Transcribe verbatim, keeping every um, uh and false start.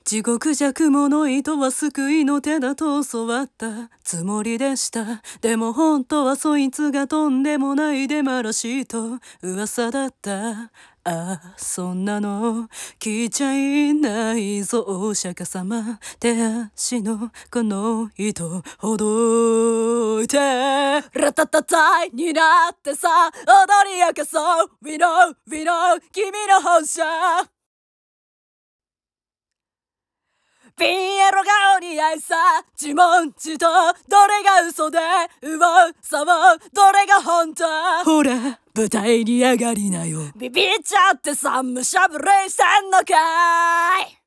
地獄弱者の糸は救いの手だと教わったつもりでした。でも本当はそいつがとんでもないデマらしいと噂だった。ああ、そんなの聞いちゃいないぞお釈迦様。手足のこの糸ほどいてラタタタイになってさ踊り明かそう We know, we know 君の本性ピンエロ顔に愛さ自問自答どれが嘘で噂をどれが本当ほら舞台に上がりなよビビっちゃってさむしゃぶりしてんのかい